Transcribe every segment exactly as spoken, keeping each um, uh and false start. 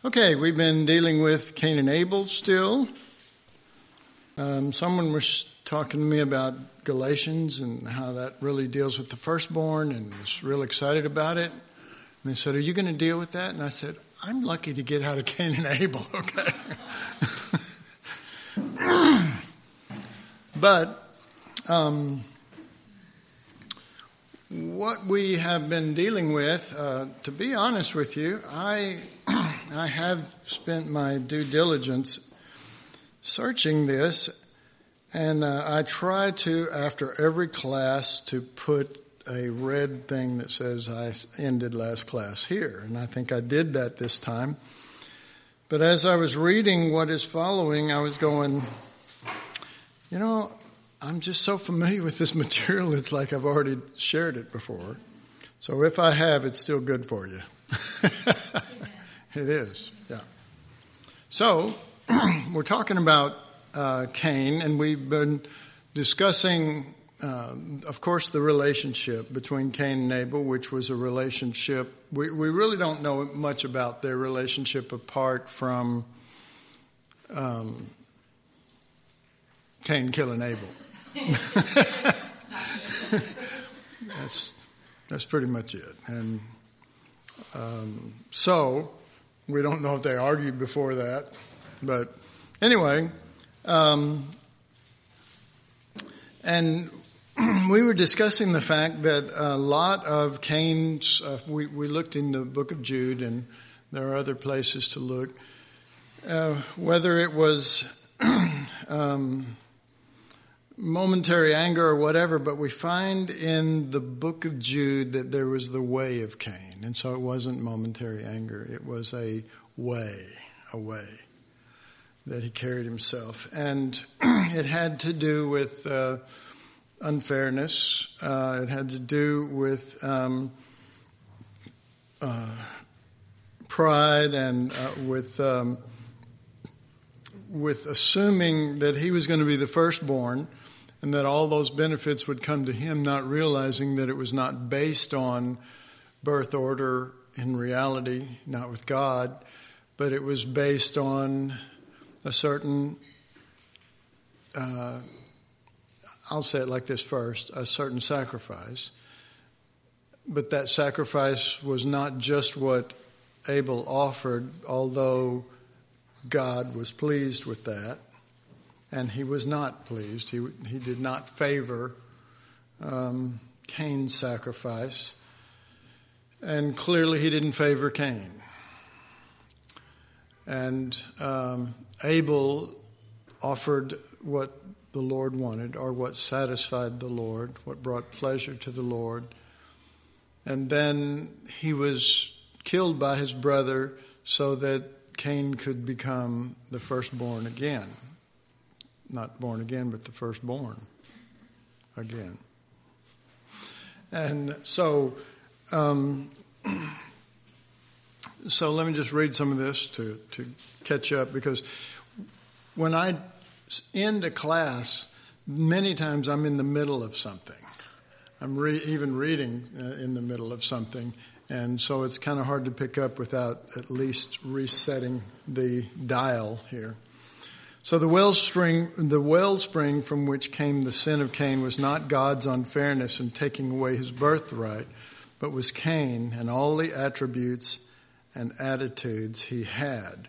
Okay, we've been dealing with Cain and Abel still. Um, someone was talking to me about Galatians and how that really deals with the firstborn, and was real excited about it. And they said, "Are you going to deal with that?" And I said, "I'm lucky to get out of Cain and Abel." Okay. But um, what we have been dealing with, uh, to be honest with you, I I have spent my due diligence searching this, and uh, I try to, after every class, to put a red thing that says I ended last class here, and I think I did that this time. But as I was reading what is following, I was going, you know, I'm just so familiar with this material, it's like I've already shared it before. So if I have, it's still good for you. It is, yeah. So we're talking about uh, Cain, and we've been discussing, uh, of course, the relationship between Cain and Abel, which was a relationship. We, we really don't know much about their relationship apart from um, Cain killing Abel. that's that's pretty much it. And um, so we don't know if they argued before that, but anyway, um, and we were discussing the fact that a lot of Cain's. Uh, we we looked in the book of Jude, and there are other places to look. Uh, whether it was um, momentary anger or whatever, but we find in the book of Jude that there was the way of Cain. And so it wasn't momentary anger. It was a way, a way that he carried himself. And it had to do with uh, unfairness. Uh, it had to do with um, uh, pride and uh, with um, with assuming that he was going to be the firstborn, and that all those benefits would come to him, not realizing that it was not based on birth order in reality, not with God, but it was based on a certain, uh, I'll say it like this first, a certain sacrifice. But that sacrifice was not just what Abel offered, although God was pleased with that. And he was not pleased. He he did not favor um, Cain's sacrifice. And clearly he didn't favor Cain. And um, Abel offered what the Lord wanted, or what satisfied the Lord, what brought pleasure to the Lord. And then he was killed by his brother so that Cain could become the firstborn again. Not born again, but the firstborn again. And so, um, so let me just read some of this to, to catch up, because when I end a class, many times I'm in the middle of something. I'm re- even reading uh, in the middle of something, and so it's kind of hard to pick up without at least resetting the dial here. So the wellspring, the wellspring from which came the sin of Cain was not God's unfairness in taking away his birthright, but was Cain and all the attributes and attitudes he had.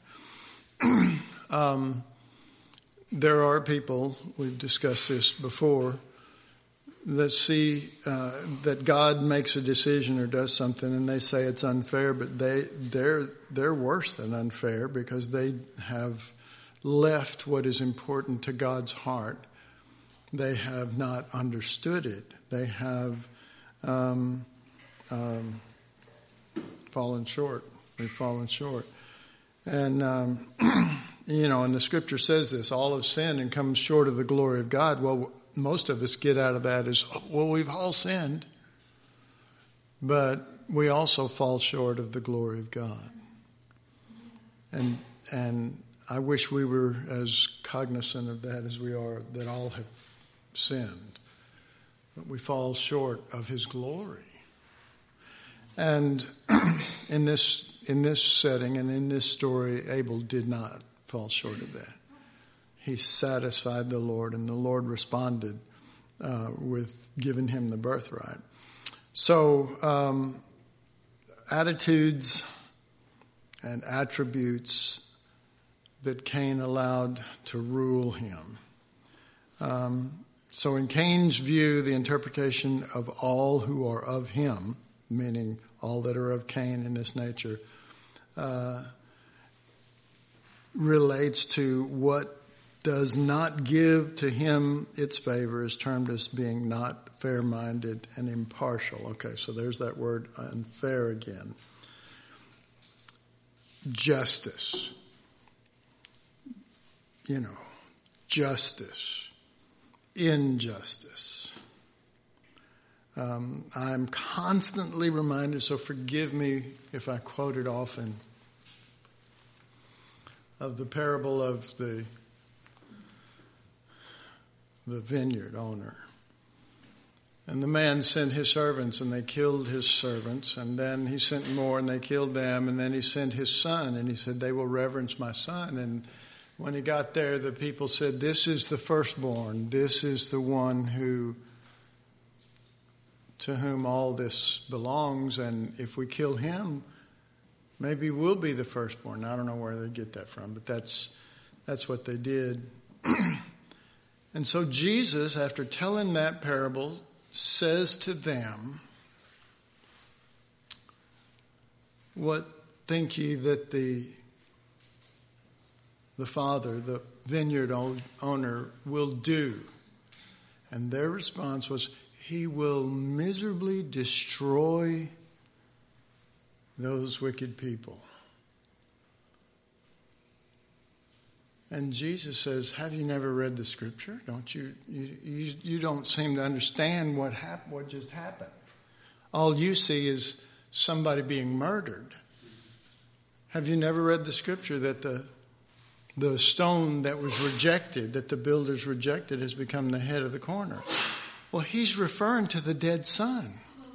um, there are people, we've discussed this before, that see uh, that God makes a decision or does something, and they say it's unfair, but they they're they're worse than unfair, because they have left what is important to God's heart. They have not understood it. They have um, um, fallen short. They've fallen short. And, um, you know, and the scripture says this, all have sinned and come short of the glory of God. Well, most of us get out of that as, well, we've all sinned, but we also fall short of the glory of God. And, and, I wish we were as cognizant of that as we are, that all have sinned. But we fall short of his glory. And in this in this setting and in this story, Abel did not fall short of that. He satisfied the Lord, and the Lord responded uh, with giving him the birthright. So, um, attitudes and attributes that Cain allowed to rule him. Um, so in Cain's view, the interpretation of all who are of him, meaning all that are of Cain in this nature, uh, relates to what does not give to him its favor, is termed as being not fair-minded and impartial. Okay, so there's that word unfair again. Justice. You know, justice. Injustice. Um, I'm constantly reminded, so forgive me if I quote it often, of the parable of the the vineyard owner. And the man sent his servants, and they killed his servants, and then he sent more, and they killed them, and then he sent his son, and he said, they will reverence my son. And when he got there, the people said, this is the firstborn, this is the one who, to whom all this belongs, and if we kill him, maybe we'll be the firstborn. I don't know where they get that from, but that's that's what they did. And so Jesus, after telling that parable, says to them, what think ye that the the father, the vineyard owner, will do? And their response was, he will miserably destroy those wicked people. And Jesus says, have you never read the scripture? Don't you, you, you, you don't seem to understand what hap- what just happened. All you see is somebody being murdered. Have you never read the scripture that the the stone that was rejected, that the builders rejected, has become the head of the corner? Well, he's referring to the dead son.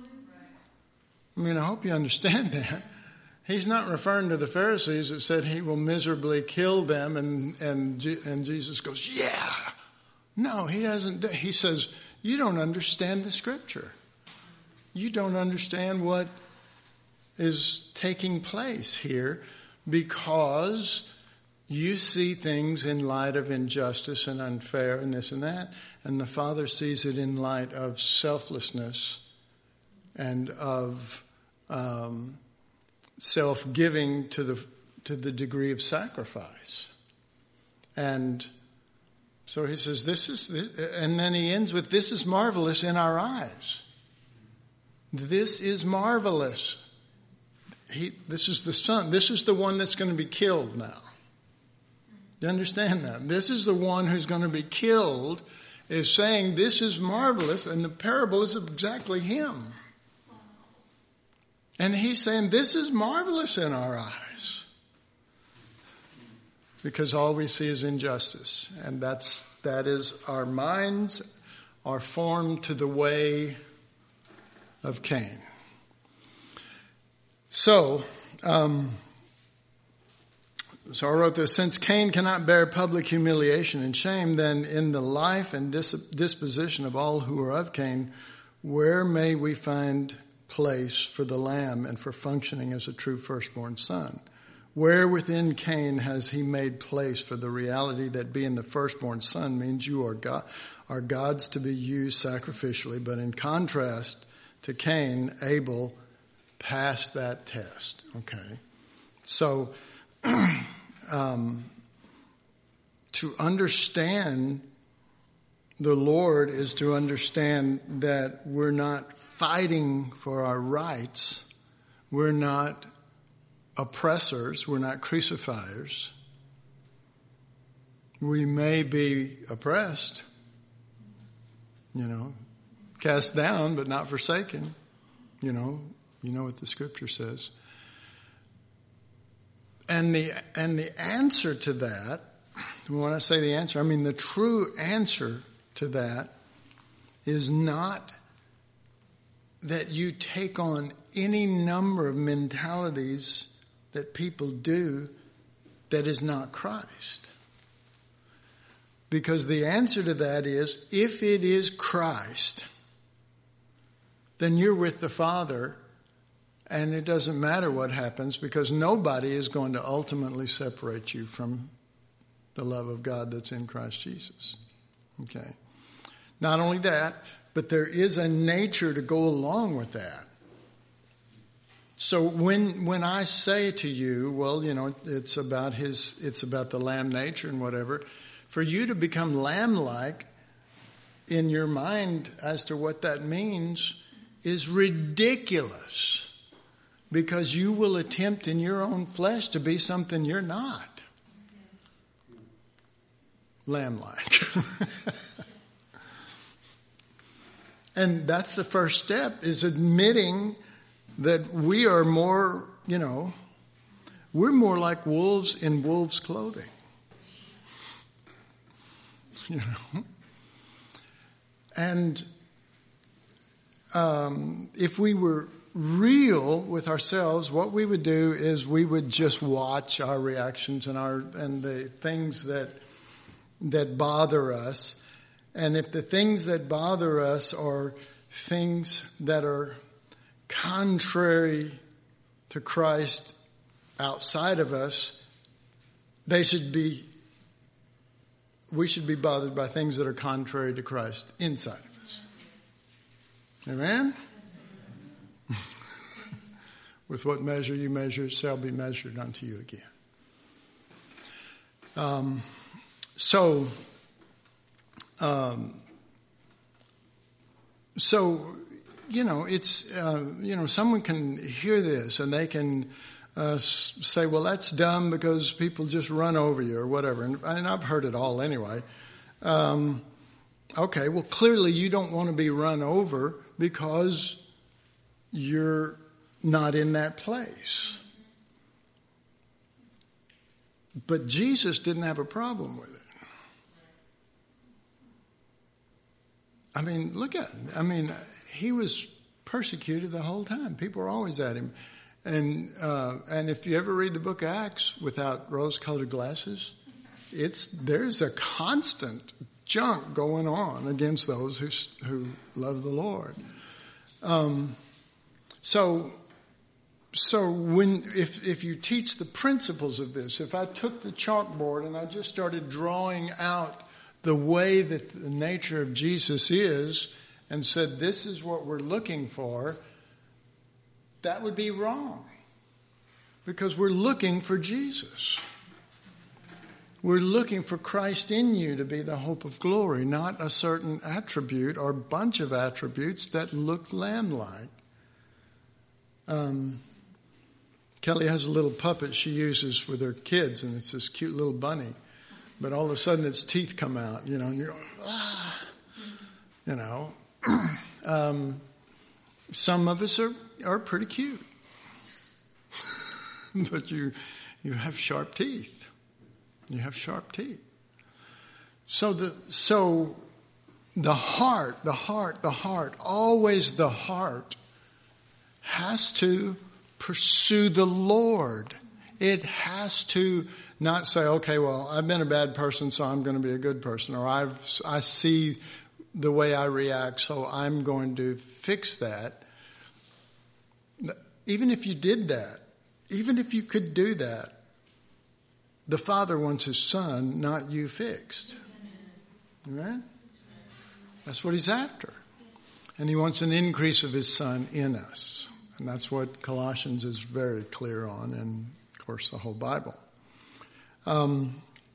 I mean, I hope you understand that. He's not referring to the Pharisees that said he will miserably kill them, and and and Jesus goes, yeah. No, he doesn't. He says, you don't understand the scripture. You don't understand what is taking place here, because you see things in light of injustice and unfair and this and that, and the Father sees it in light of selflessness and of um, self-giving to the to the degree of sacrifice. And so he says, this is, this, and then he ends with, this is marvelous in our eyes. This is marvelous. He, this is the son. This is the one that's going to be killed now. You understand that? This is the one who's going to be killed, is saying this is marvelous, and the parable is exactly him. And he's saying this is marvelous in our eyes, because all we see is injustice, and that's that is our minds are formed to the way of Cain. So, um, so I wrote this: since Cain cannot bear public humiliation and shame, then in the life and dis- disposition of all who are of Cain, where may we find place for the lamb and for functioning as a true firstborn son? Where within Cain has he made place for the reality that being the firstborn son means you are God, are God's to be used sacrificially? But in contrast to Cain, Abel passed that test. Okay, so um, to understand the Lord is to understand that we're not fighting for our rights. We're not oppressors. We're not crucifiers. We may be oppressed, you know, cast down, but not forsaken. You know, you know what the scripture says. And the and the answer to that, when I say the answer, I mean the true answer to that is not that you take on any number of mentalities that people do that is not Christ? Because the answer to that is, if it is Christ, then you're with the Father, and it doesn't matter what happens, because nobody is going to ultimately separate you from the love of God that's in Christ Jesus. Okay. Not only that, but there is a nature to go along with that. So when when I say to you, well, you know, it's about his, it's about the lamb nature and whatever, for you to become lamb-like in your mind as to what that means is ridiculous, because you will attempt in your own flesh to be something you're not. Lamb-like. And that's the first step, is admitting that we are more, you know, we're more like wolves in wolves' clothing. You know? And um, if we were real with ourselves, what we would do is we would just watch our reactions and our and the things that that bother us. And if the things that bother us are things that are contrary to Christ outside of us, they should be, we should be bothered by things that are contrary to Christ inside of us. Amen? With what measure you measure shall be measured unto you again. Um, so, um, so, you know, it's, uh, you know, someone can hear this and they can uh, say, well, that's dumb because people just run over you or whatever. And, and I've heard it all anyway. Um, okay, well, clearly you don't want to be run over because you're not in that place. But Jesus didn't have a problem with it. I mean, look at him. I mean, he was persecuted the whole time. People were always at him. And uh, and if you ever read the book of Acts without rose-colored glasses, it's there's a constant junk going on against those who who love the Lord. Um, so so when if if you teach the principles of this, if I took the chalkboard and I just started drawing out the way that the nature of Jesus is and said, this is what we're looking for, that would be wrong. Because we're looking for Jesus. We're looking for Christ in you to be the hope of glory, not a certain attribute or bunch of attributes that look lamb-like. Um, Kelly has a little puppet she uses with her kids, and it's this cute little bunny. But all of a sudden its teeth come out, you know, and you're, ah, you know. um, some of us are, are pretty cute. But you you have sharp teeth. You have sharp teeth. So the so the heart, the heart, the heart, always the heart has to pursue the Lord. It has to not say, okay, well, I've been a bad person, so I'm going to be a good person, or I've I see the way I react, so I'm going to fix that. Even if you did that, even if you could do that, the Father wants His Son, not you, fixed. Amen? That's what He's after. And He wants an increase of His Son in us. And that's what Colossians is very clear on, and, of course, the whole Bible. Um,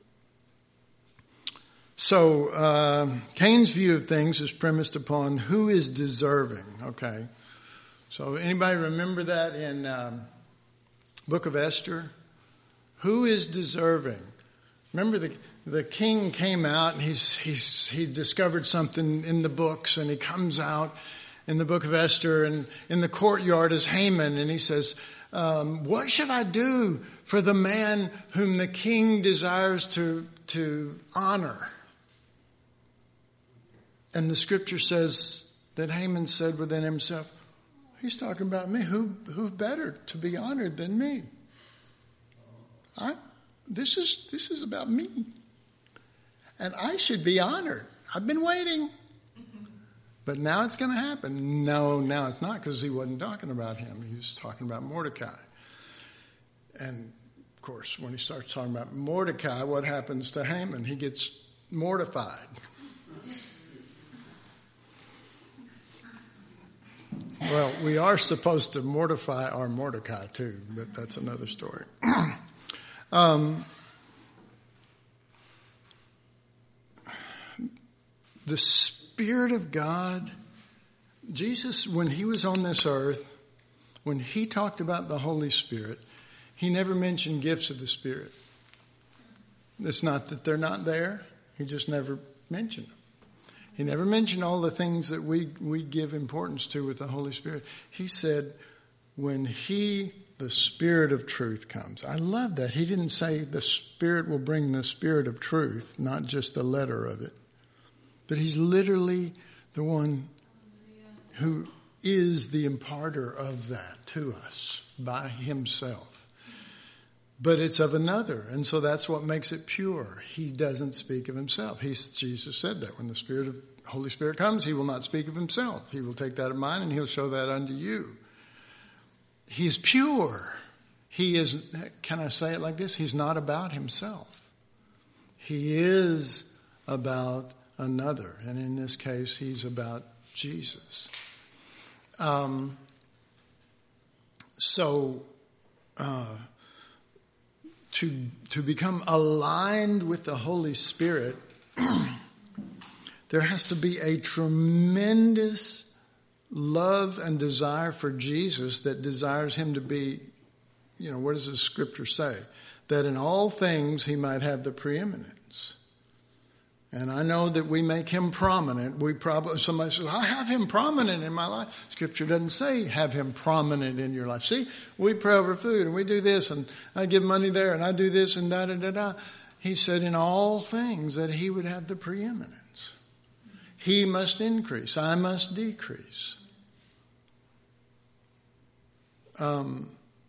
so, uh, Cain's view of things is premised upon who is deserving, okay? So, anybody remember that in um, Book of Esther? Who is deserving? Remember the the king came out and he's he's he discovered something in the books, and he comes out in the Book of Esther, and in the courtyard is Haman, and he says, um, what should I do for the man whom the king desires to to honor? And the scripture says that Haman said within himself, he's talking about me. Who who better to be honored than me? I, this is this is about me. And I should be honored. I've been waiting. But now it's going to happen. No, now it's not, because he wasn't talking about him. He was talking about Mordecai. And, of course, when he starts talking about Mordecai, what happens to Haman? He gets mortified. Well, we are supposed to mortify our Mordecai, too, but that's another story. um, the Spirit of God, Jesus, when he was on this earth, when he talked about the Holy Spirit, he never mentioned gifts of the Spirit. It's not that they're not there. He just never mentioned them. He never mentioned all the things that we, we give importance to with the Holy Spirit. He said, when he, the Spirit of truth, comes. I love that. He didn't say the Spirit will bring the Spirit of truth, not just the letter of it. But he's literally the one who is the imparter of that to us by himself. But it's of another, and so that's what makes it pure. He doesn't speak of himself. He's, Jesus said that when the Spirit of Holy Spirit comes, he will not speak of himself. He will take that of mine, and he'll show that unto you. He's pure. He is, can I say it like this? He's not about himself. He is about another, and in this case, he's about Jesus. Um, so, uh, to to become aligned with the Holy Spirit, there has to be a tremendous love and desire for Jesus that desires him to be, you know, what does the scripture say? That in all things he might have the preeminence. And I know that we make him prominent. We probably, somebody says, I have him prominent in my life. Scripture doesn't say have him prominent in your life. See, we pray over food and we do this and I give money there and I do this and da da da da. He said in all things that he would have the preeminence. He must increase. I must decrease. Um,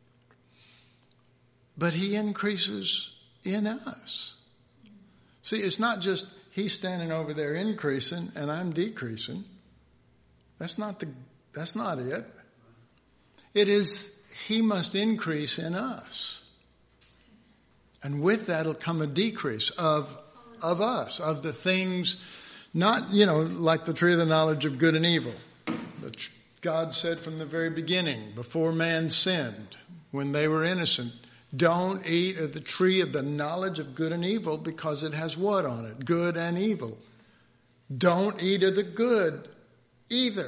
but he increases in us. See, it's not just he's standing over there increasing and I'm decreasing. That's not the, that's not it. It is he must increase in us. And with that will come a decrease of, of us, of the things, not, you know, like the tree of the knowledge of good and evil. But God said from the very beginning, before man sinned, when they were innocent, don't eat of the tree of the knowledge of good and evil because it has what on it? Good and evil. Don't eat of the good either.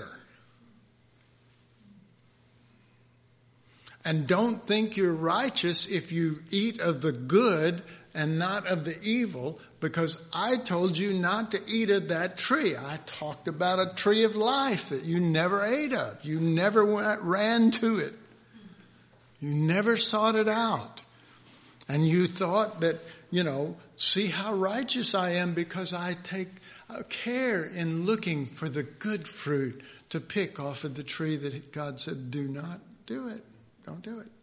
And don't think you're righteous if you eat of the good and not of the evil, because I told you not to eat of that tree. I talked about a tree of life that you never ate of. You never went, ran to it. You never sought it out. And you thought that, you know, see how righteous I am because I take care in looking for the good fruit to pick off of the tree that God said, do not do it. Don't do it.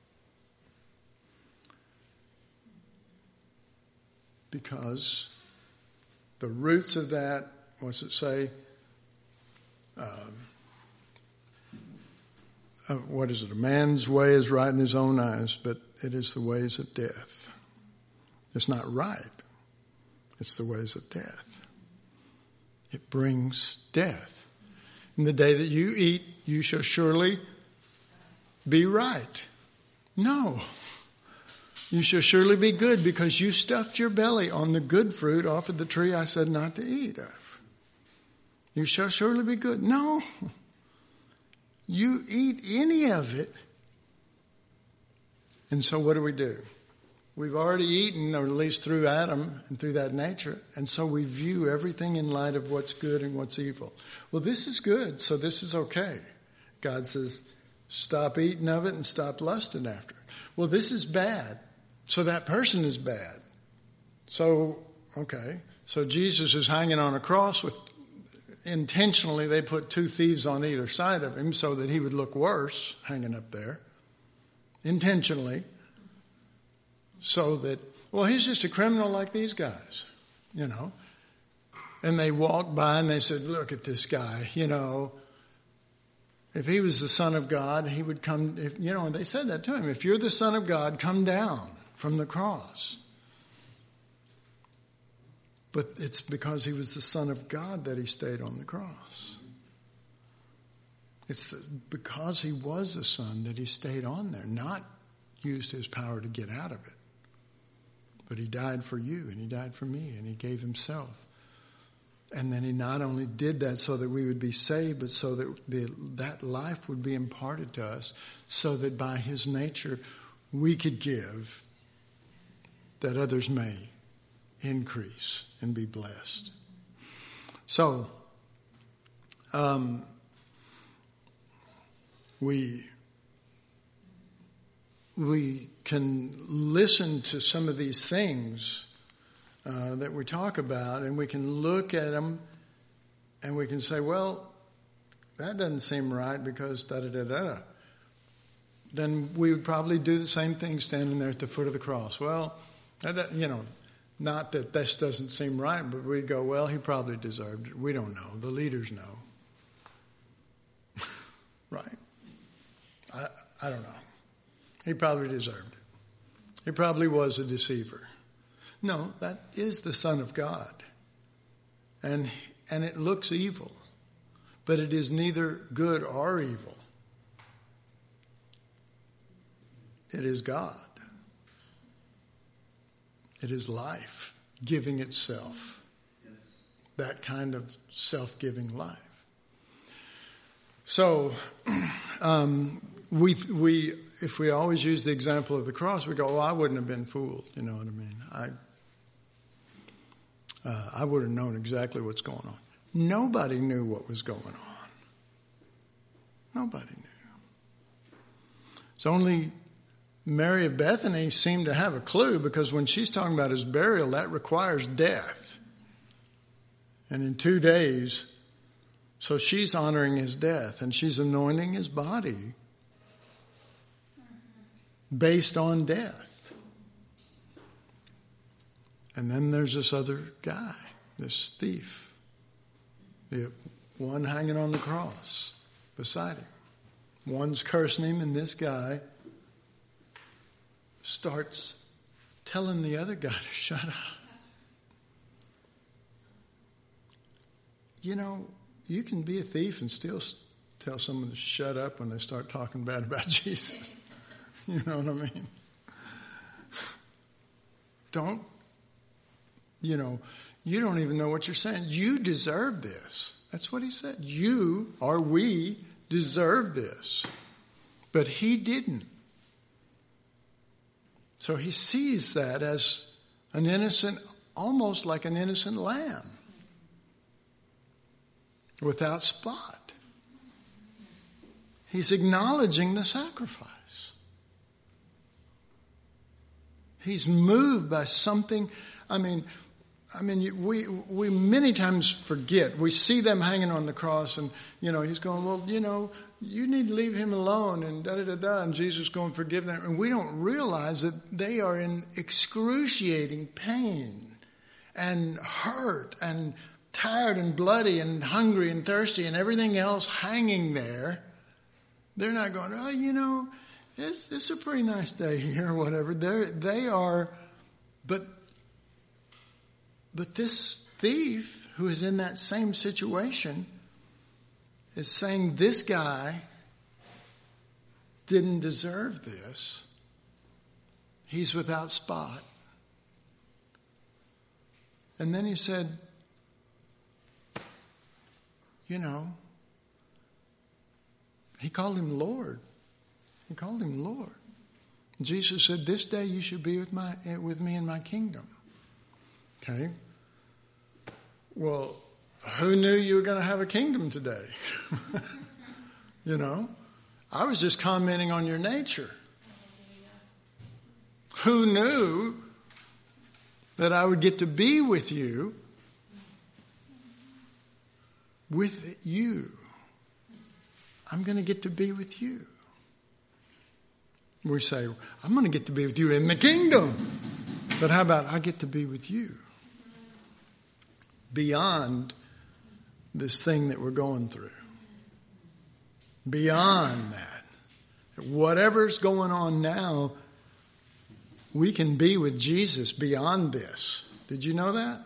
Because the roots of that, what's it say? Um, Uh, what is it? A man's way is right in his own eyes, but it is the ways of death. It's not right. It's the ways of death. It brings death. In the day that you eat, you shall surely be right. No. You shall surely be good because you stuffed your belly on the good fruit off of the tree I said not to eat of. You shall surely be good. No. You eat any of it. And so what do we do? We've already eaten, or at least through Adam and through that nature. And so we view everything in light of what's good and what's evil. Well, this is good, so this is okay. God says, stop eating of it and stop lusting after it. Well, this is bad, so that person is bad. So, okay. So Jesus is hanging on a cross with, intentionally they put two thieves on either side of him so that he would look worse hanging up there. Intentionally. so that, well, he's just a criminal like these guys, you know. And they walked by and they said, look at this guy, you know. If he was the Son of God, he would come, if, you know, and they said that to him. If you're the Son of God, come down from the cross. But it's because he was the Son of God that he stayed on the cross. It's because he was the Son that he stayed on there, not used his power to get out of it. But he died for you, and he died for me, and he gave himself. And then he not only did that so that we would be saved, but so that the, that life would be imparted to us, so that by his nature we could give, that others may increase and be blessed. So, um, we we can listen to some of these things uh, that we talk about, and we can look at them, and we can say, well, that doesn't seem right because da-da-da-da. Then we would probably do the same thing standing there at the foot of the cross. Well, that, you know, not that this doesn't seem right, but we'd go, well, he probably deserved it. We don't know. The leaders know. Right? I, I don't know. He probably deserved it. He probably was a deceiver. No, that is the Son of God. And, and it looks evil, but it is neither good or evil. It is God. It is life giving itself. Yes. That kind of self-giving life. So, um, we we if we always use the example of the cross, we go, "Oh, I wouldn't have been fooled." You know what I mean? I uh, I would have known exactly what's going on. Nobody knew what was going on. Nobody knew. It's only Mary of Bethany seemed to have a clue, because when she's talking about his burial, that requires death. And in two days, so she's honoring his death, and she's anointing his body based on death. And then there's this other guy, this thief, the one hanging on the cross beside him. One's cursing him, and this guy starts telling the other guy to shut up. You know, you can be a thief and still tell someone to shut up when they start talking bad about Jesus. You know what I mean? Don't, you know, you don't even know what you're saying. You deserve this. That's what he said. You, or we, deserve this. But he didn't. So he sees that as an innocent, almost like an innocent lamb, without spot. He's acknowledging the sacrifice. He's moved by something. I mean, I mean, we we many times forget. We see them hanging on the cross, and you know, he's going, well, you know, you need to leave him alone, and da da da da. And Jesus going, forgive them, and we don't realize that they are in excruciating pain, and hurt, and tired, and bloody, and hungry, and thirsty, and everything else hanging there. They're not going, oh, you know, it's it's a pretty nice day here, or whatever. They they are, but. But this thief, who is in that same situation, is saying this guy didn't deserve this. He's without spot. And then he said, you know, he called him Lord. He called him Lord. Jesus said, this day you should be with my with me in my kingdom. Okay. Well, who knew you were going to have a kingdom today? You know, I was just commenting on your nature. Who knew that I would get to be with you? With you. I'm going to get to be with you. We say, I'm going to get to be with you in the kingdom. But how about I get to be with you beyond this thing that we're going through? Beyond that. Whatever's going on now, we can be with Jesus beyond this. Did you know that?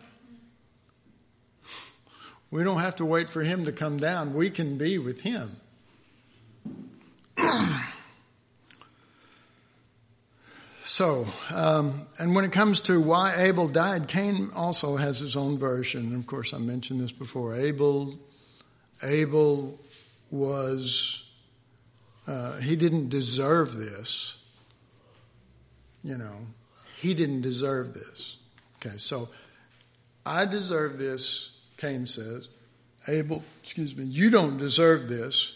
We don't have to wait for him to come down. We can be with him. So, um, and when it comes to why Abel died, Cain also has his own version. Of course, I mentioned this before. Abel, Abel was, uh, he didn't deserve this. You know, he didn't deserve this. Okay, so I deserve this, Cain says. Abel, excuse me, you don't deserve this.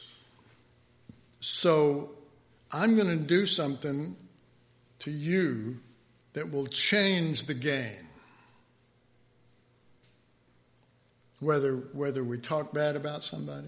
So I'm going to do something to you that will change the game. Whether whether we talk bad about somebody,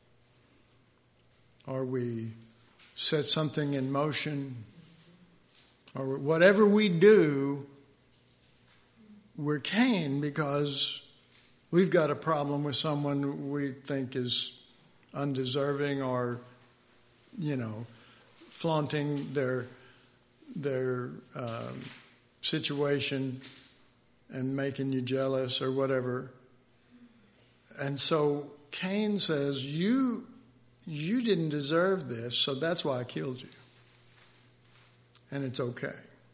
or we set something in motion, or whatever we do, we're Cain because we've got a problem with someone we think is undeserving or, you know, flaunting their their um, situation and making you jealous or whatever. And so Cain says, you, you didn't deserve this, so that's why I killed you. And it's okay.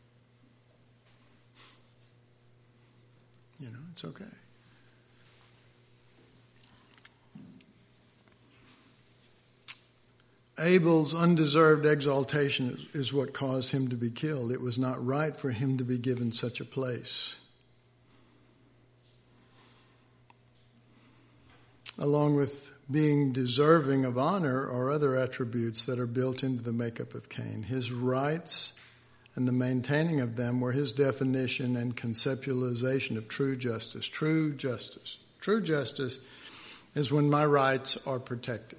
You know, it's okay. Abel's undeserved exaltation is, is what caused him to be killed. It was not right for him to be given such a place. Along with being deserving of honor are other attributes that are built into the makeup of Cain. His rights and the maintaining of them were his definition and conceptualization of true justice. True justice. True justice is when my rights are protected.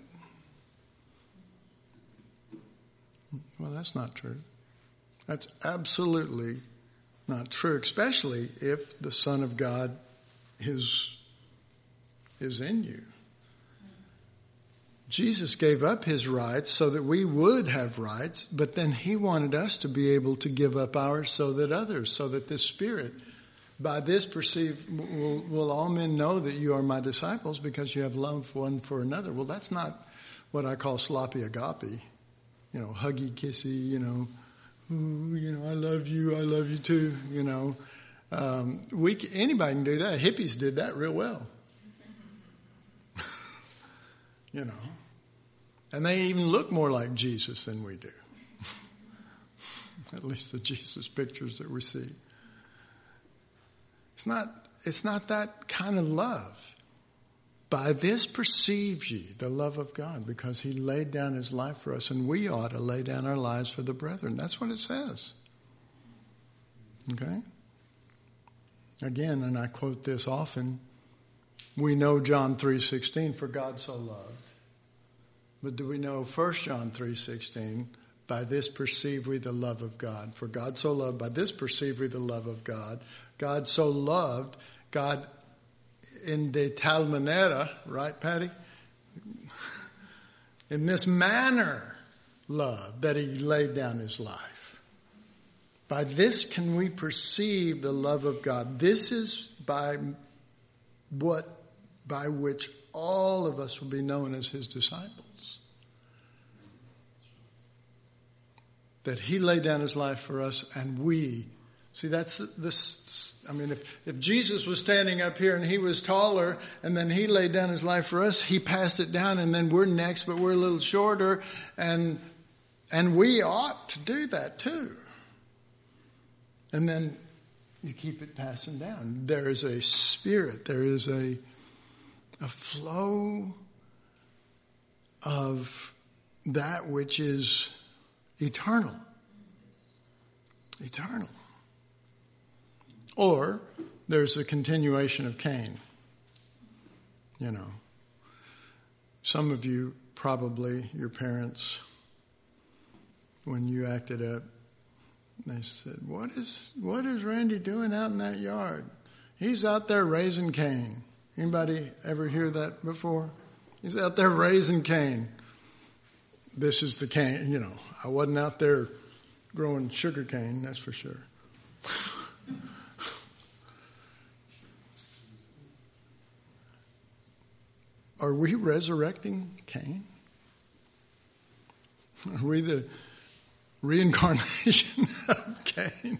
Well, that's not true. That's absolutely not true, especially if the Son of God is, is in you. Jesus gave up his rights so that we would have rights, but then he wanted us to be able to give up ours so that others, so that this Spirit, by this perceive, will, will all men know that you are my disciples because you have love one for another. Well, that's not what I call sloppy agape. You know, huggy, kissy, you know, ooh, you know, I love you, I love you too, you know. Um, we anybody can do that. Hippies did that real well. You know. And they even look more like Jesus than we do. At least the Jesus pictures that we see. It's not, it's not that kind of love. By this perceive ye the love of God, because he laid down his life for us, and we ought to lay down our lives for the brethren. That's what it says. Okay? Again, and I quote this often, we know John three sixteen, for God so loved. But do we know First John three sixteen, by this perceive we the love of God. For God so loved, by this perceive we the love of God. God so loved, God in de tal manera, right, Patty? In this manner, love, that he laid down his life. By this can we perceive the love of God. This is by what, by which all of us will be known as his disciples. That he laid down his life for us, and we see, that's this. I mean, if, if Jesus was standing up here and he was taller and then he laid down his life for us, he passed it down, and then we're next, but we're a little shorter, and and we ought to do that too. And then you keep it passing down. There is a spirit, there is a a flow of that which is eternal. Eternal. Or there's a continuation of Cain. You know, some of you, probably your parents when you acted up. They said, what is what is Randy doing out in that yard? He's out there raising Cain. Anybody ever hear that before? He's out there raising Cain. This is the Cain, you know. I wasn't out there growing sugar cane, that's for sure. Are we resurrecting Cain? Are we the reincarnation of Cain?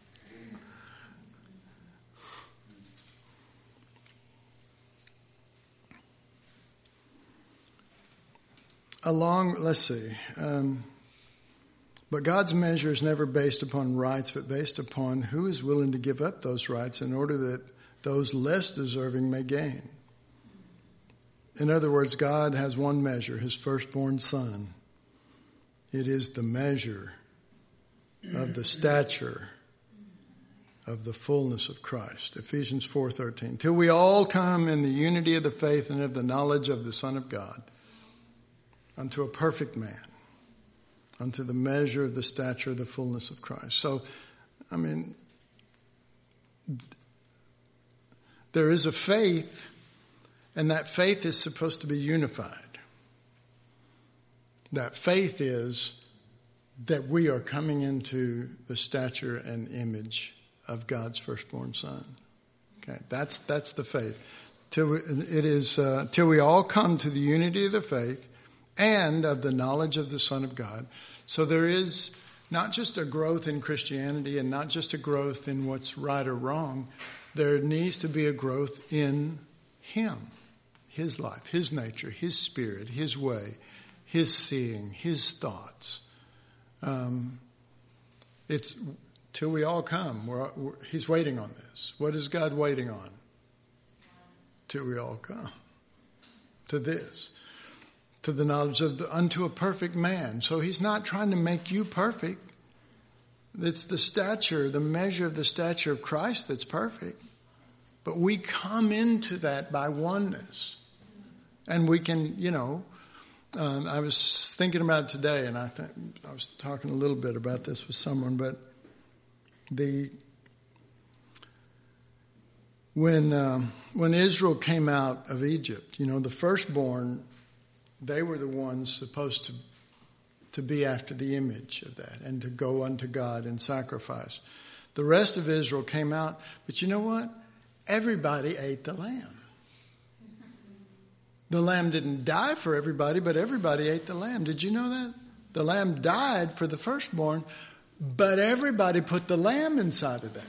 Along, let's see. Um, but God's measure is never based upon rights, but based upon who is willing to give up those rights in order that those less deserving may gain. In other words, God has one measure, his firstborn son. It is the measure of the stature of the fullness of Christ. Ephesians four thirteen. Till we all come in the unity of the faith and of the knowledge of the Son of God, unto a perfect man, unto the measure of the stature of the fullness of Christ. So, I mean, there is a faith, and that faith is supposed to be unified. That faith is that we are coming into the stature and image of God's firstborn Son. Okay, that's that's the faith. Till we, it is uh, till we all come to the unity of the faith and of the knowledge of the Son of God. So there is not just a growth in Christianity and not just a growth in what's right or wrong. There needs to be a growth in Him, His life, His nature, His spirit, His way, His seeing, His thoughts. Um, it's till we all come. We're, we're, he's waiting on this. What is God waiting on? Till we all come to this. To the knowledge of the, unto a perfect man. So he's not trying to make you perfect. It's the stature, the measure of the stature of Christ that's perfect. But we come into that by oneness. And we can, you know, um, I was thinking about it today, and I think I was talking a little bit about this with someone, but the when um, when Israel came out of Egypt, you know, the firstborn, they were the ones supposed to to be after the image of that and to go unto God and sacrifice. The rest of Israel came out, but you know what? Everybody ate the lamb. The lamb didn't die for everybody, but everybody ate the lamb. Did you know that? The lamb died for the firstborn, but everybody put the lamb inside of that.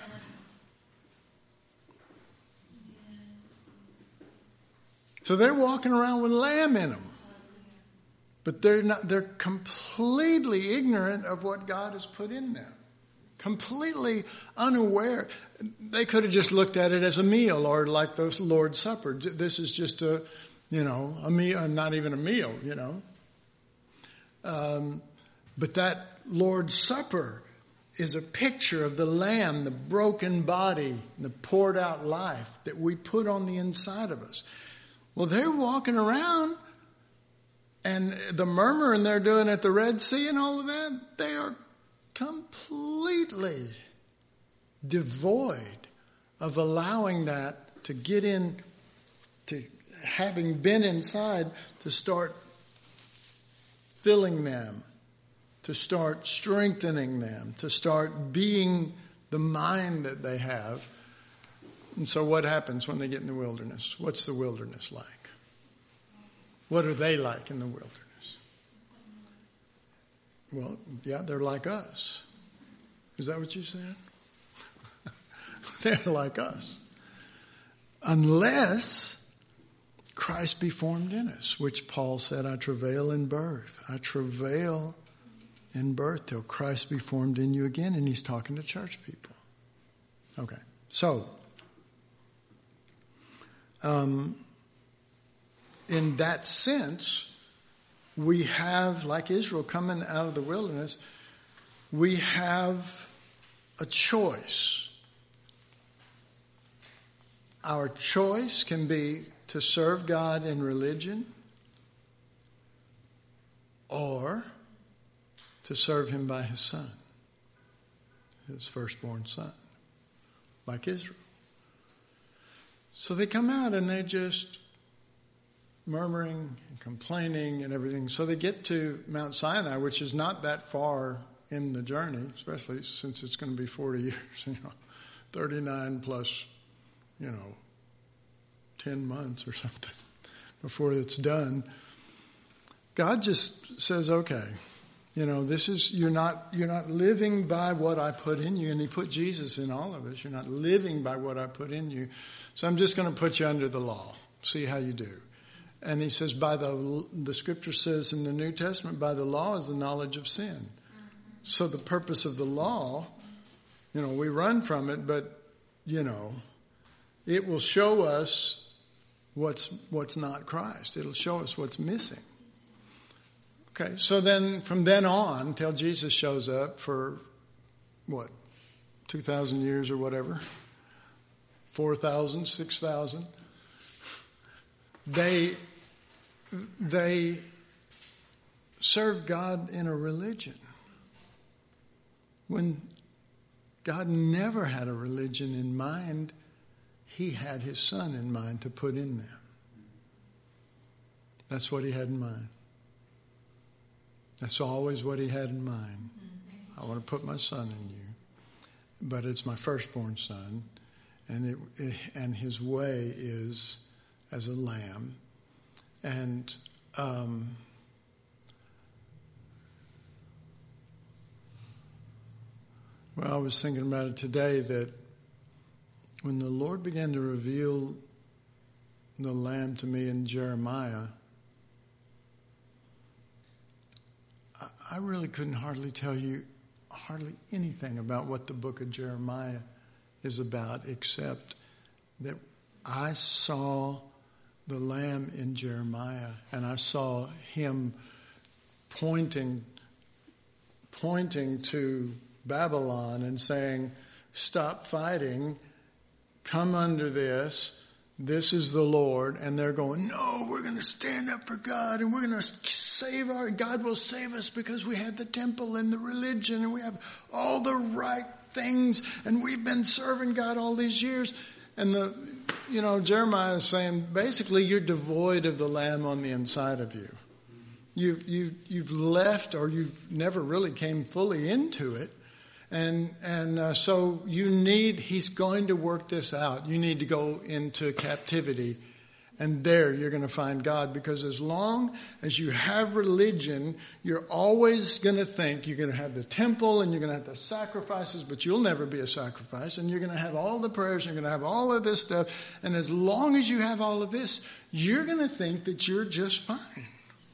So they're walking around with lamb in them. But they're not, they're completely ignorant of what God has put in them. Completely unaware. They could have just looked at it as a meal or like the Lord's Supper. This is just a, you know, a meal, not even a meal, you know. Um, but that Lord's Supper is a picture of the Lamb, the broken body, the poured out life that we put on the inside of us. Well, they're walking around, and the murmuring they're doing at the Red Sea and all of that, they are completely devoid of allowing that to get in, to having been inside, to start filling them, to start strengthening them, to start being the mind that they have. And so what happens when they get in the wilderness? What's the wilderness like? What are they like in the wilderness? Well, yeah, they're like us. Is that what you said? They're like us. Unless Christ be formed in us, which Paul said, I travail in birth. I travail in birth till Christ be formed in you again. And he's talking to church people. Okay, so um, in that sense, we have, like Israel coming out of the wilderness, we have a choice. Our choice can be to serve God in religion or to serve him by his son, his firstborn son, like Israel. So they come out and they're just murmuring and complaining and everything. So they get to Mount Sinai, which is not that far in the journey, especially since it's going to be forty years, you know, thirty-nine plus, you know, ten months or something before it's done. God just says, okay, you know, this is, you're not, you're not living by what I put in you. And he put Jesus in all of us. You're not living by what I put in you. So I'm just going to put you under the law. See how you do. And he says, by the, the scripture says in the New Testament, by the law is the knowledge of sin. So the purpose of the law, you know, we run from it, but, you know, it will show us what's what's not Christ. It'll show us what's missing. Okay, so then from then on, till Jesus shows up for, what, two thousand years or whatever, four thousand, six thousand, they, they serve God in a religion. When God never had a religion in mind, he had his son in mind to put in there. That's what he had in mind. That's always what he had in mind. I want to put my son in you. But it's my firstborn son. And it, and his way is as a lamb. And um, well, I was thinking about it today that when the Lord began to reveal the Lamb to me in Jeremiah, I really couldn't hardly tell you hardly anything about what the book of Jeremiah is about, except that I saw the Lamb in Jeremiah, and I saw him pointing, pointing to Babylon and saying, stop fighting, come under this. This is the Lord. And they're going, no, we're going to stand up for God and we're going to save our, God will save us because we have the temple and the religion and we have all the right things and we've been serving God all these years. And the, you know, Jeremiah is saying, basically, you're devoid of the Lamb on the inside of you. You, you, you've left, or you never really came fully into it. And and uh, so you need, he's going to work this out. You need to go into captivity. And there you're going to find God. Because as long as you have religion, you're always going to think you're going to have the temple and you're going to have the sacrifices, but you'll never be a sacrifice. And you're going to have all the prayers, and you're going to have all of this stuff. And as long as you have all of this, you're going to think that you're just fine.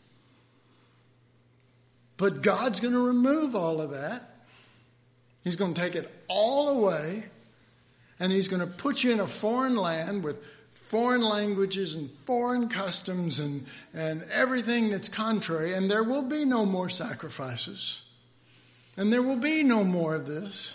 But God's going to remove all of that. He's going to take it all away, and he's going to put you in a foreign land with foreign languages and foreign customs and, and everything that's contrary, and there will be no more sacrifices. And there will be no more of this.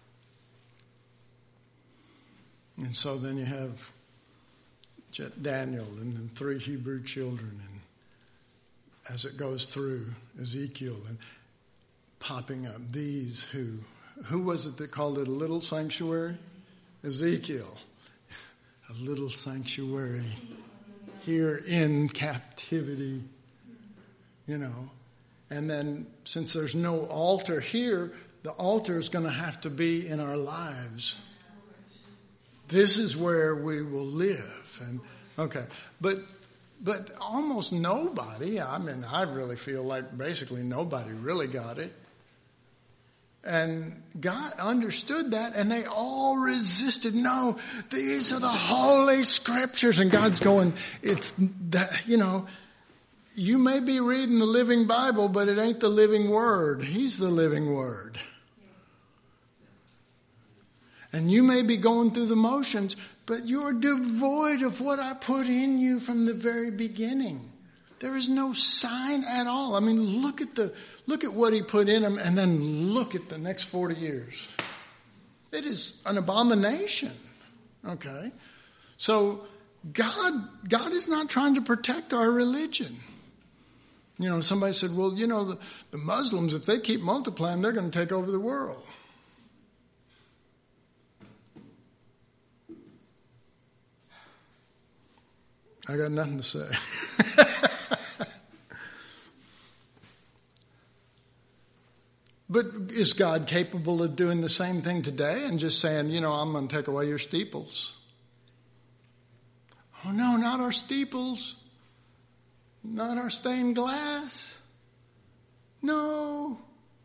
And so then you have Daniel and the three Hebrew children, and as it goes through, Ezekiel, and popping up these who... Who was it that called it a little sanctuary? Ezekiel. A little sanctuary here in captivity, you know. And then since there's no altar here, the altar is going to have to be in our lives. This is where we will live. And okay, but but almost nobody, I mean, I really feel like basically nobody really got it. And God understood that, and they all resisted. No, these are the holy scriptures. And God's going, it's that, you know, you may be reading the Living Bible, but it ain't the living word. He's the living word. And you may be going through the motions, but you're devoid of what I put in you from the very beginning. There is no sign at all. I mean, look at the look at what he put in him, and then look at the next forty years. It is an abomination. Okay? So God, God is not trying to protect our religion. You know, somebody said, well, you know, the, the Muslims, if they keep multiplying, they're going to take over the world. I got nothing to say. But is God capable of doing the same thing today and just saying, you know, I'm going to take away your steeples? Oh, no, not our steeples. Not our stained glass. No.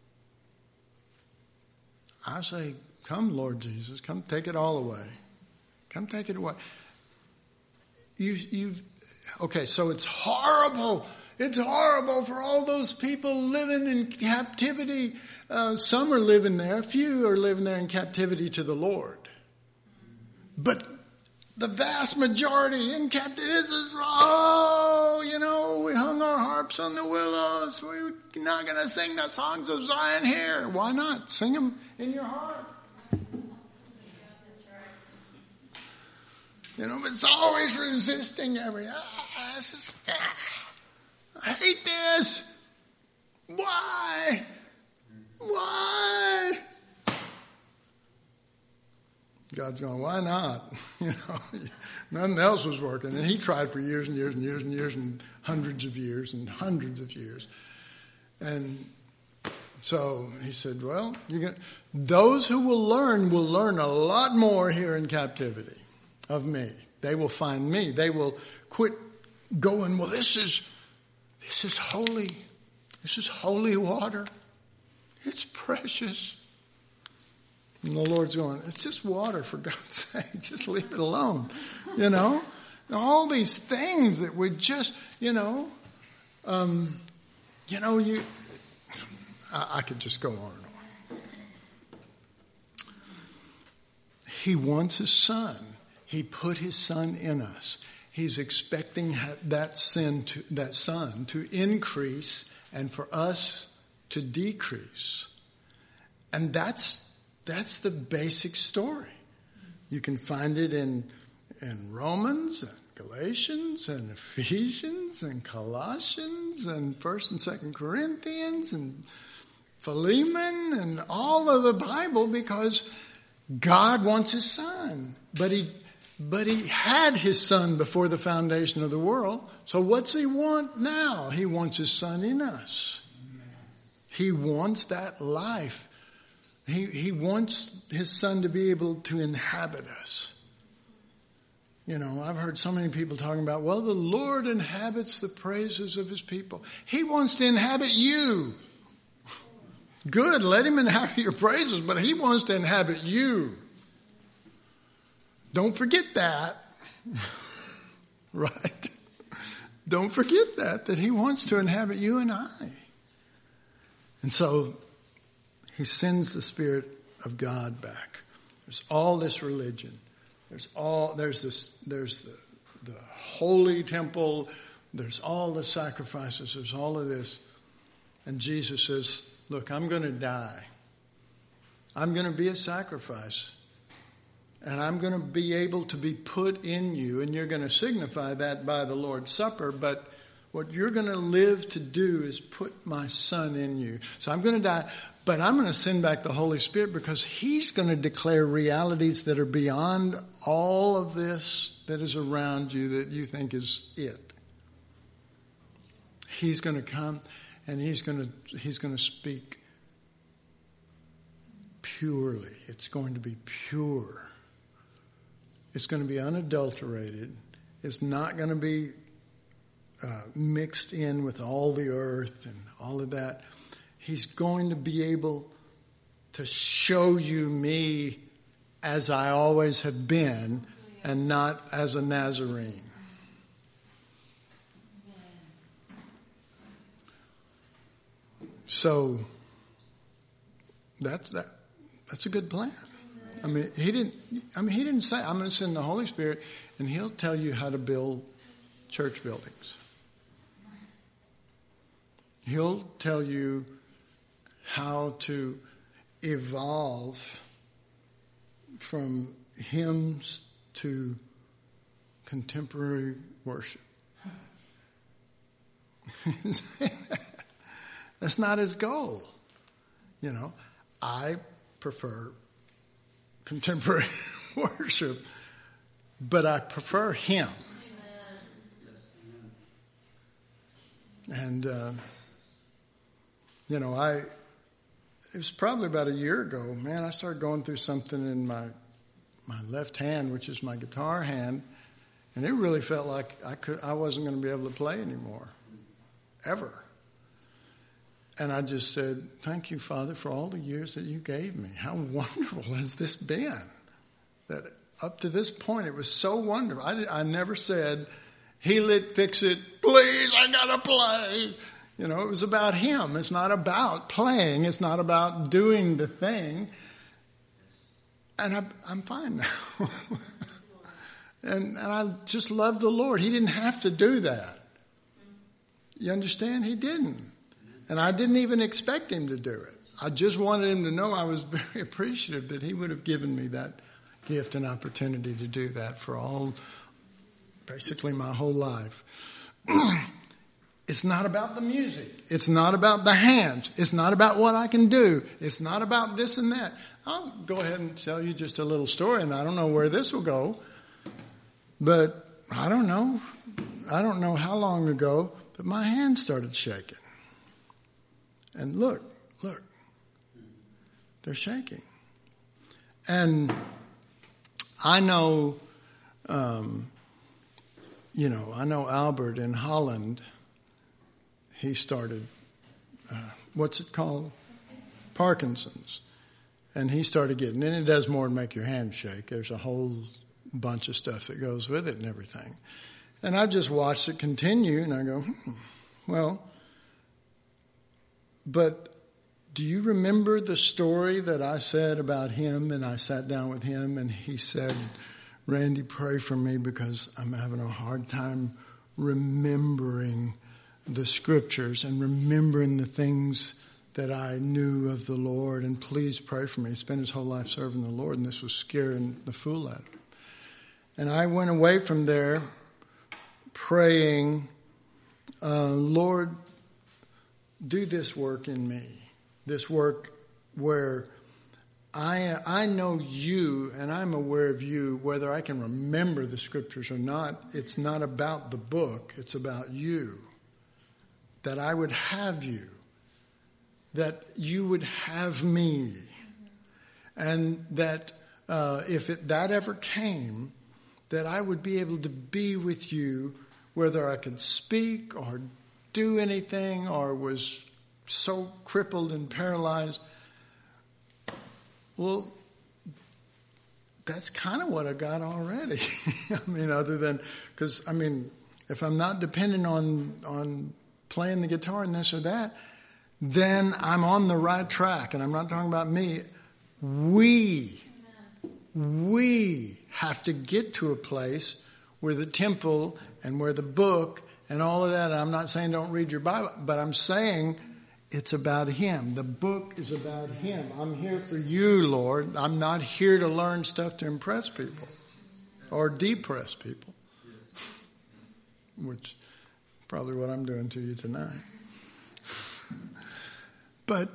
I say, come, Lord Jesus. Come take it all away. Come take it away. You, you, okay, so it's horrible. It's horrible for all those people living in captivity. Uh, some are living there. Few are living there in captivity to the Lord. But the vast majority in captivity, this is, oh, you know, we hung our harps on the willows. We're not going to sing the songs of Zion here. Why not? Sing them in your heart. You know, it's always resisting every, ah, this is, ah, I hate this. Why? Why? God's going, why not? You know, nothing else was working. And he tried for years and years and years and years and hundreds of years and hundreds of years. And so he said, well, you get, those who will learn will learn a lot more here in captivity of me. They will find me. They will quit going, well, this is, this is holy. This is holy water. It's precious. And the Lord's going, it's just water, for God's sake. Just leave it alone. You know? All these things that would just, you know, um, you know, you, I, I could just go on and on. He wants his son. He put his son in us. He's expecting that sin to, that son to increase and for us to decrease. And that's that's the basic story. You can find it in in Romans and Galatians and Ephesians and Colossians and First and Second Corinthians and Philemon and all of the Bible, because God wants his son. But he But he had his son before the foundation of the world. So what's he want now? He wants his son in us. He wants that life. He, he wants his son to be able to inhabit us. You know, I've heard so many people talking about, well, the Lord inhabits the praises of his people. He wants to inhabit you. Good, let him inhabit your praises, but he wants to inhabit you. Don't forget that. Right? Don't forget that, that he wants to inhabit you and I. And so he sends the Spirit of God back. There's all this religion. There's all there's this there's the, the holy temple. There's all the sacrifices. There's all of this. And Jesus says, look, I'm going to die. I'm going to be a sacrifice. And I'm going to be able to be put in you, and you're going to signify that by the Lord's Supper. But what you're going to live to do is put my son in you. So I'm going to die, but I'm going to send back the Holy Spirit, because he's going to declare realities that are beyond all of this that is around you that you think is it. He's going to come, and he's going to he's going to speak purely. It's going to be pure. It's going to be unadulterated. It's not going to be uh, mixed in with all the earth and all of that. He's going to be able to show you me as I always have been, and not as a Nazarene. So that's that. That's a good plan. I mean, he didn't. I mean, he didn't say, "I'm going to send the Holy Spirit, and He'll tell you how to build church buildings. He'll tell you how to evolve from hymns to contemporary worship." That's not his goal. You know, I prefer contemporary worship, but I prefer him. And, uh, you know, I, it was probably about a year ago, man, I started going through something in my my left hand, which is my guitar hand, and it really felt like I could I wasn't going to be able to play anymore, ever. And I just said, thank you, Father, for all the years that you gave me. How wonderful has this been? That up to this point, it was so wonderful. I, I never said, heal it, fix it, please, I got to play. You know, it was about him. It's not about playing. It's not about doing the thing. And I, I'm fine now. and, and I just love the Lord. He didn't have to do that. You understand? He didn't. And I didn't even expect him to do it. I just wanted him to know I was very appreciative that he would have given me that gift and opportunity to do that for all, basically my whole life. It's not about the music. It's not about the hands. It's not about what I can do. It's not about this and that. I'll go ahead and tell you just a little story, and I don't know where this will go. But I don't know. I don't know how long ago, but my hands started shaking. And look, look, they're shaking. And I know, um, you know, I know Albert in Holland, he started, uh, what's it called? Parkinson's. And he started getting, and it does more than make your hand shake. There's a whole bunch of stuff that goes with it and everything. And I just watched it continue, and I go, hmm, well, but do you remember the story that I said about him? And I sat down with him and he said, Randy, pray for me because I'm having a hard time remembering the scriptures and remembering the things that I knew of the Lord. And please pray for me. He spent his whole life serving the Lord, and this was scaring the fool out of him. And I went away from there praying, uh, Lord, do this work in me, this work where I I know you and I'm aware of you, whether I can remember the scriptures or not. It's not about the book, it's about you. That I would have you, that you would have me, and that uh, if it, that ever came, that I would be able to be with you, whether I could speak or do anything or was so crippled and paralyzed. Well, that's kind of what I got already. I mean, other than, because, I mean, if I'm not dependent on on playing the guitar and this or that, then I'm on the right track. And I'm not talking about me. We, we have to get to a place where the temple and where the book and all of that, and I'm not saying don't read your Bible, but I'm saying it's about him. The book is about him. I'm here for you, Lord. I'm not here to learn stuff to impress people or depress people, which is probably what I'm doing to you tonight. But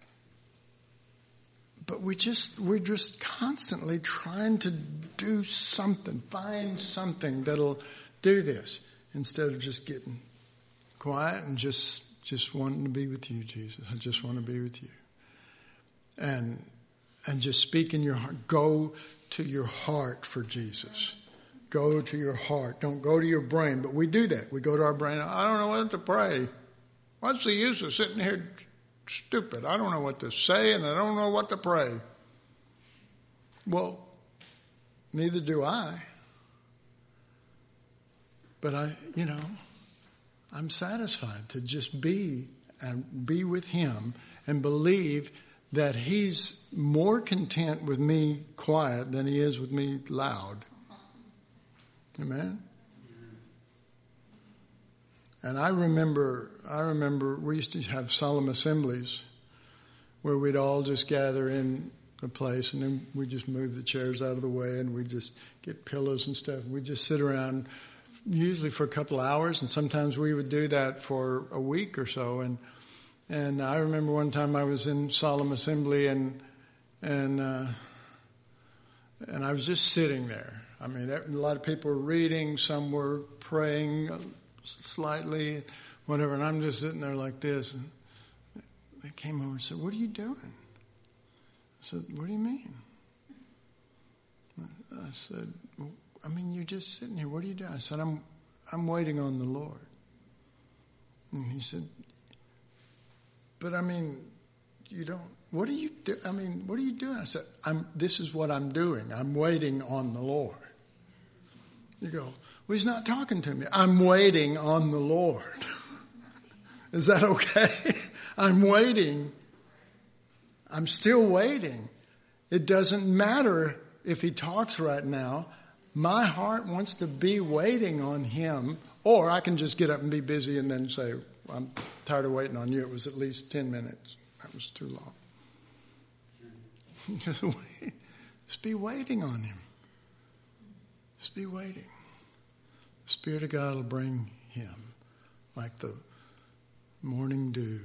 but we just we're just constantly trying to do something, find something that'll do this, instead of just getting quiet and just just wanting to be with you, Jesus. I just want to be with you. And and just speak in your heart. Go to your heart for Jesus. Go to your heart. Don't go to your brain. But we do that. We go to our brain. I don't know what to pray. What's the use of sitting here stupid? I don't know what to say and I don't know what to pray. Well, neither do I. But I, you know, I'm satisfied to just be and be with him and believe that he's more content with me quiet than he is with me loud. Amen? And I remember, I remember we used to have solemn assemblies where we'd all just gather in a place and then we just move the chairs out of the way and we just get pillows and stuff. We just sit around usually for a couple of hours, and sometimes we would do that for a week or so. And and I remember one time I was in Solemn Assembly, and and uh, and I was just sitting there. I mean, a lot of people were reading, some were praying slightly, whatever, and I'm just sitting there like this. And they came over and said, "What are you doing?" I said, "What do you mean?" I said, well, I mean, you're just sitting here. What are you doing? I said, I'm I'm waiting on the Lord. And he said, but I mean, you don't, what are you doing? I mean, what are you doing? I said, I'm. This is what I'm doing. I'm waiting on the Lord. You go, well, he's not talking to me. I'm waiting on the Lord. Is that okay? I'm waiting. I'm still waiting. It doesn't matter if he talks right now. My heart wants to be waiting on him, or I can just get up and be busy and then say, I'm tired of waiting on you. It was at least ten minutes. That was too long. Just, wait. Just be waiting on him. Just be waiting. The Spirit of God will bring him like the morning dew.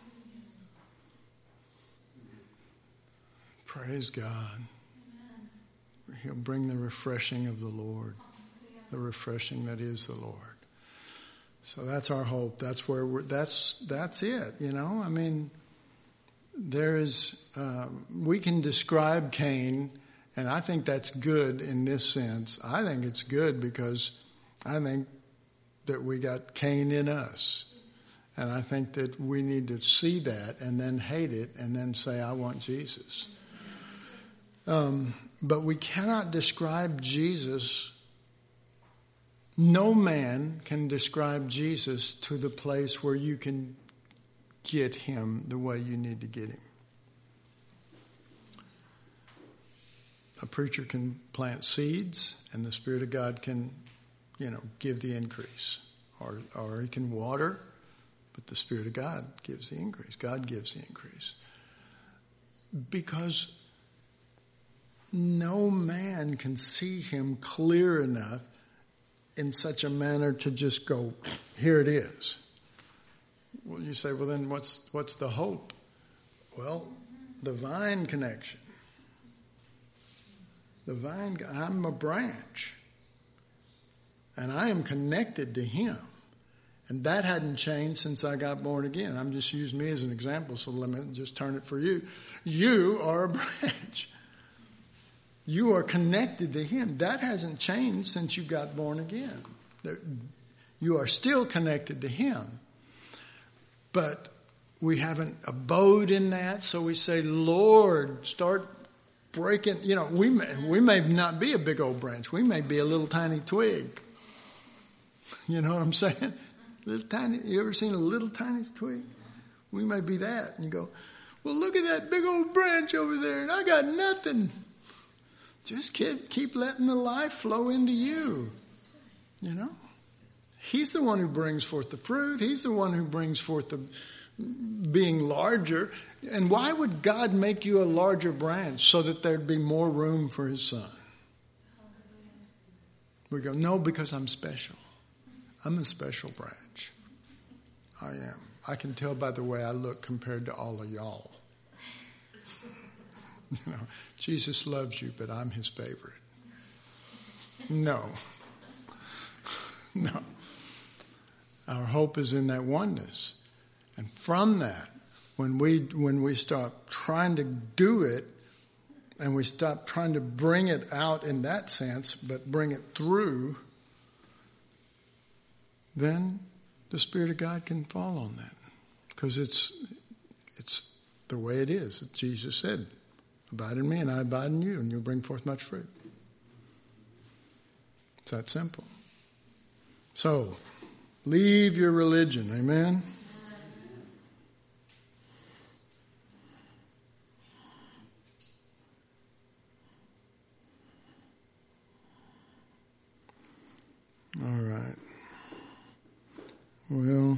Praise God. He'll bring the refreshing of the Lord, the refreshing that is the Lord. So that's our hope. That's where we're. That's that's it. You know. I mean, there is. Um, we can describe Cain, and I think that's good in this sense. I think it's good because I think that we got Cain in us, and I think that we need to see that and then hate it and then say, "I want Jesus." Um, but we cannot describe Jesus. No man can describe Jesus to the place where you can get him the way you need to get him. A preacher can plant seeds, and the Spirit of God can, you know, give the increase. Or, or he can water, but the Spirit of God gives the increase. God gives the increase. Because no man can see him clear enough in such a manner to just go, here it is. Well, you say, well, then what's what's the hope? Well, the vine connection. The vine, I'm a branch. And I am connected to him. And that hadn't changed since I got born again. I'm just using me as an example, so let me just turn it for you. You are a branch. You are connected to him. That hasn't changed since you got born again. You are still connected to him. But we haven't abode in that, so we say, Lord, start breaking. You know, we may, we may not be a big old branch. We may be a little tiny twig. You know what I'm saying? Little tiny. You ever seen a little tiny twig? We may be that. And you go, well, look at that big old branch over there, and I got nothing. Just keep, keep letting the life flow into you. You know? He's the one who brings forth the fruit. He's the one who brings forth the being larger. And why would God make you a larger branch? So that there'd be more room for his son. We go, no, because I'm special. I'm a special branch. I am. I can tell by the way I look compared to all of y'all. You know, Jesus loves you, but I'm his favorite. No. No. Our hope is in that oneness. And from that, when we when we stop trying to do it, and we stop trying to bring it out in that sense, but bring it through, then the Spirit of God can fall on that. Because it's it's the way it is. Jesus said, abide in me and I abide in you, and you'll bring forth much fruit. It's that simple. So, leave your religion. Amen? All right. Well,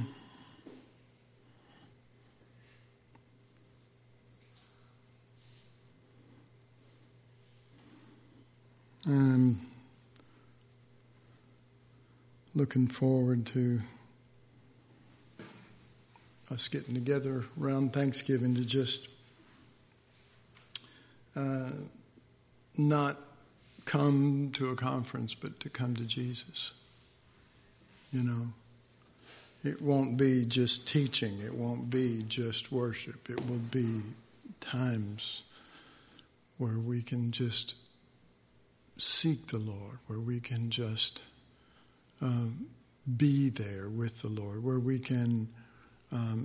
um, looking forward to us getting together around Thanksgiving to just uh, not come to a conference, but to come to Jesus. You know, it won't be just teaching. It won't be just worship. It will be times where we can just seek the Lord, where we can just um, be there with the Lord, where we can um,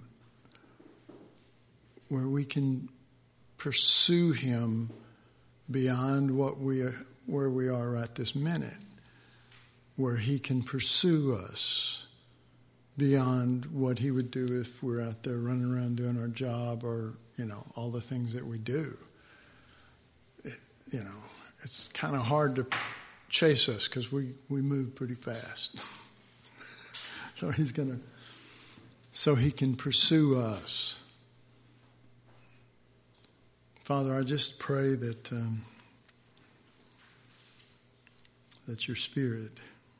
where we can pursue Him beyond what we are, where we are right this minute, where He can pursue us beyond what He would do if we're out there running around doing our job or, you know, all the things that we do. It, you know, it's kind of hard to chase us because we, we move pretty fast. So He's going to, so He can pursue us. Father, I just pray that um, that your Spirit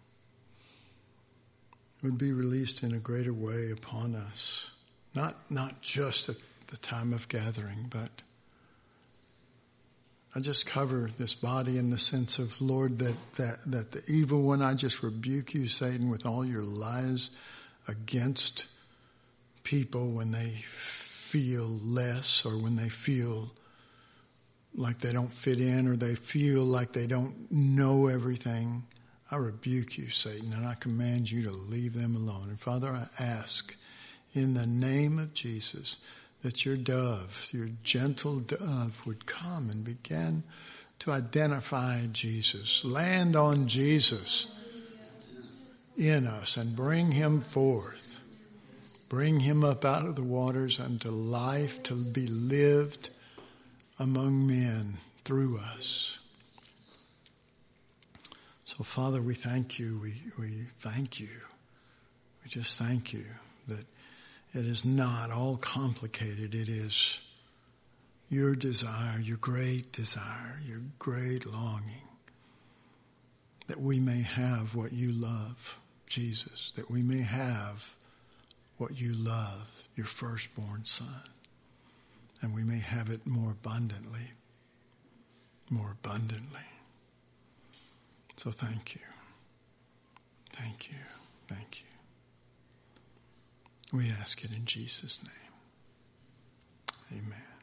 would be released in a greater way upon us. Not not just at the time of gathering, but I just cover this body in the sense of, Lord, that, that, that the evil one, I just rebuke you, Satan, with all your lies against people when they feel less or when they feel like they don't fit in or they feel like they don't know everything. I rebuke you, Satan, and I command you to leave them alone. And Father, I ask in the name of Jesus that your dove, your gentle dove would come and begin to identify Jesus, land on Jesus in us and bring him forth. Bring him up out of the waters unto life to be lived among men through us. So, Father, we thank you. We, we thank you. We just thank you that it is not all complicated. It is your desire, your great desire, your great longing that we may have what you love, Jesus, that we may have what you love, your firstborn Son, and we may have it more abundantly, more abundantly. So thank you. Thank you. Thank you. We ask it in Jesus' name. Amen.